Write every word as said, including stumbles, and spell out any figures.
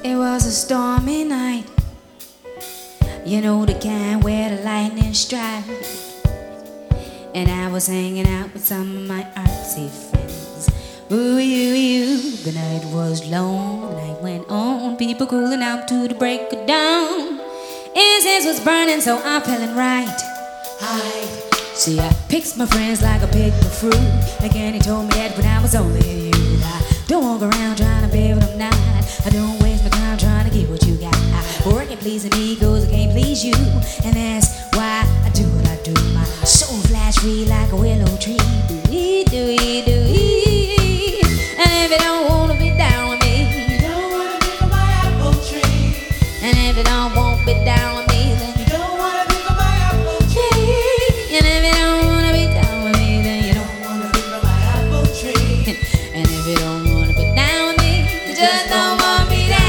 It was a stormy night. You know the kind where the lightning strike. And I was hanging out with some of my artsy friends. Ooh, you, you. The night was long, the night went on. People cooling out to the break of dawn. Incense was burning, so I'm feeling right. I see, I picked my friends like I picked the fruit. Again, he told me that when I was only a youth. I don't walk around trying to be what I'm not. I don't waste my time trying to get what you got. I work at pleasing me, cause I can't please you. And that's why I do what I do. My soul flash free like a willow tree. Do-ee, do-ee, do-ee. And if you don't wanna be down with me, You don't wanna be on my apple tree. and if you don't